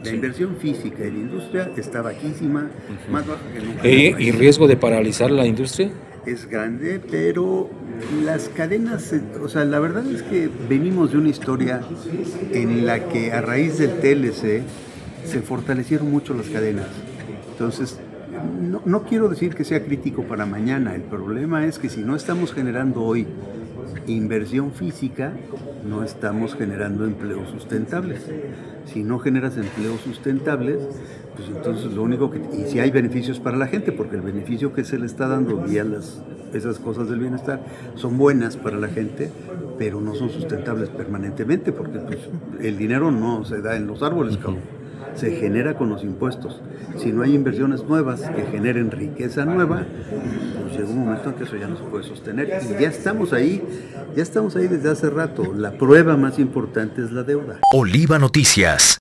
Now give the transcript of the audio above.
La Sí. inversión física en industria está bajísima, más baja que nunca. ¿Y riesgo de paralizar la industria? Es grande, pero las cadenas, o sea, la verdad es que venimos de una historia en la que a raíz del TLC se fortalecieron mucho las cadenas. Entonces, no quiero decir que sea crítico para mañana, el problema es que si no estamos generando hoy inversión física, no estamos generando empleos sustentables. Si no generas empleos sustentables, pues entonces lo único que... Y si hay beneficios para la gente, porque el beneficio que se le está dando vía esas cosas del bienestar son buenas para la gente, pero no son sustentables permanentemente, porque pues, el dinero no se da en los árboles, cabrón. Se genera con los impuestos. Si no hay inversiones nuevas que generen riqueza nueva, pues llega un momento en que eso ya no se puede sostener. Y ya estamos ahí desde hace rato. La prueba más importante es la deuda. Oliva Noticias.